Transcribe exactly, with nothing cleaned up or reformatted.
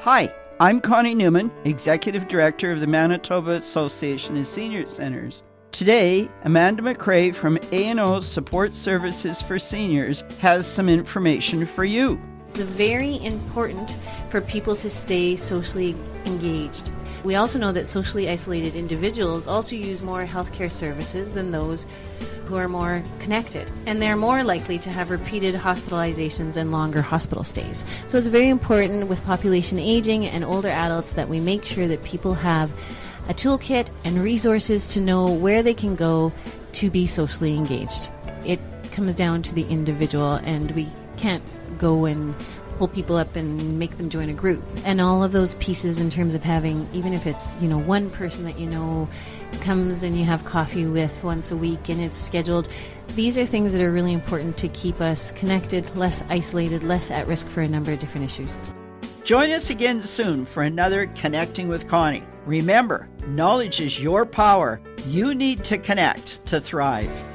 Hi, I'm Connie Newman, Executive Director of the Manitoba Association of Senior Centres. Today, Amanda McRae from A and O Support Services for Seniors has some information for you. It's very important for people to stay socially engaged. We also know that socially isolated individuals also use more healthcare services than those who are more connected, and they're more likely to have repeated hospitalizations and longer hospital stays. So it's very important with population aging and older adults that we make sure that people have a toolkit and resources to know where they can go to be socially engaged. It comes down to the individual, and we can't go and pull people up and make them join a group. And all of those pieces in terms of having, even if it's, you know, one person that you know comes and you have coffee with once a week and it's scheduled, these are things that are really important to keep us connected, less isolated, less at risk for a number of different issues. Join us again soon for another Connecting with Connie. Remember, knowledge is your power. You need to connect to thrive.